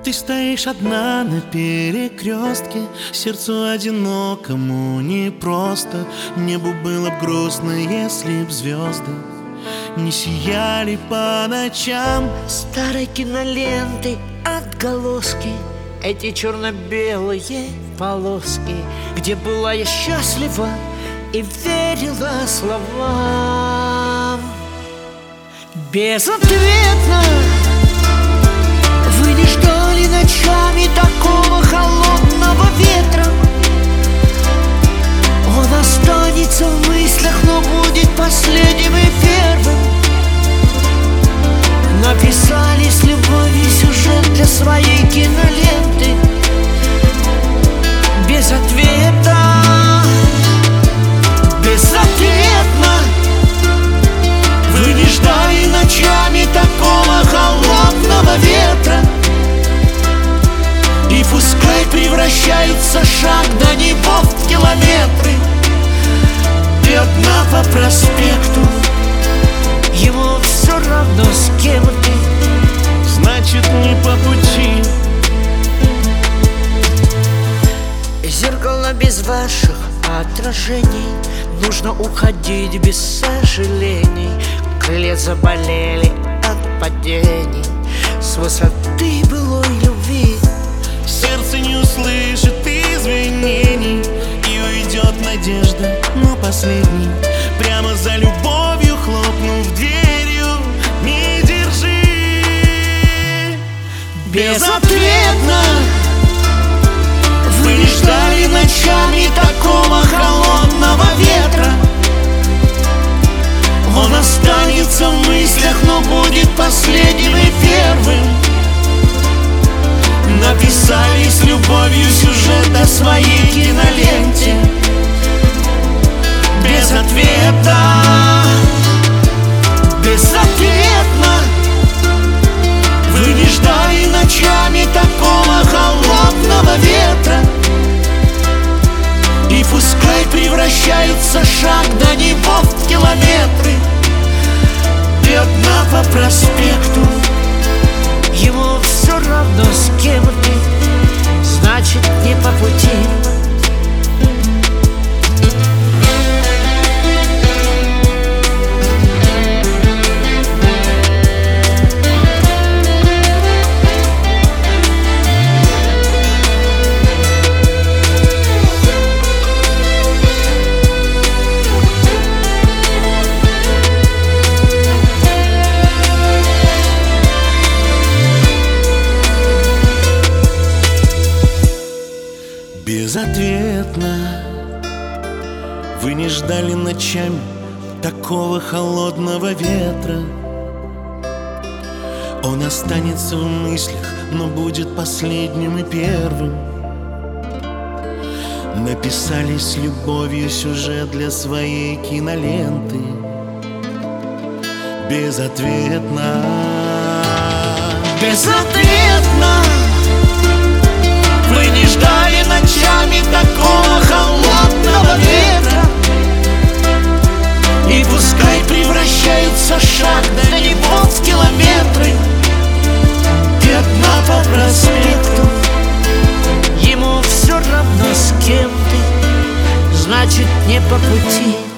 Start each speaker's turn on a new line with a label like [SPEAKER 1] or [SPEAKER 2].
[SPEAKER 1] Ты стоишь одна на перекрестке, сердцу одинокому непросто. Небу было б грустно, если б звезды не сияли по ночам.
[SPEAKER 2] Старой киноленты отголоски, эти черно-белые полоски, где была я счастлива и верила словам. Безответно вы не ждали ночами такого холодного ветра. Он останется в мыслях, но будет последним и первым. Написали с любовью сюжет для своей киноленты. Без ответа, безответно вы не ждали ночами такого холодного ветра. И пускай превращается шаг до него в километры, ты одна по проспекту, ему все равно с кем ты.
[SPEAKER 1] Значит, не по пути.
[SPEAKER 2] Зеркало без ваших отражений, нужно уходить без сожалений. Крылья заболели от падений с высоты былой любви.
[SPEAKER 1] Сердце не услышит извинений, и уйдет надежда, но последний. Прямо за любовью хлопнув дверью, не держи.
[SPEAKER 2] Безответно вы не ждали ночами такого холодного ветра. Он останется в мыслях, но будет последним и первым. Написали с любовью сюжет о своей киноленте. Без ответа, безответно вы не ждали ночами такого холодного ветра. И пускай превращается шаг до него в километры, ты одна по проспекту, ему все равно с кем ты, значит не по пути.
[SPEAKER 1] Безответно вы не ждали ночами такого холодного ветра. Он останется в мыслях, но будет последним и первым. Написали с любовью сюжет для своей киноленты. Безответно,
[SPEAKER 2] Безответно вы не ждали ночами такого холодного ветра. И пускай превращается шаг до него в километры, ты одна по проспекту, ему все равно с кем ты, значит не по пути.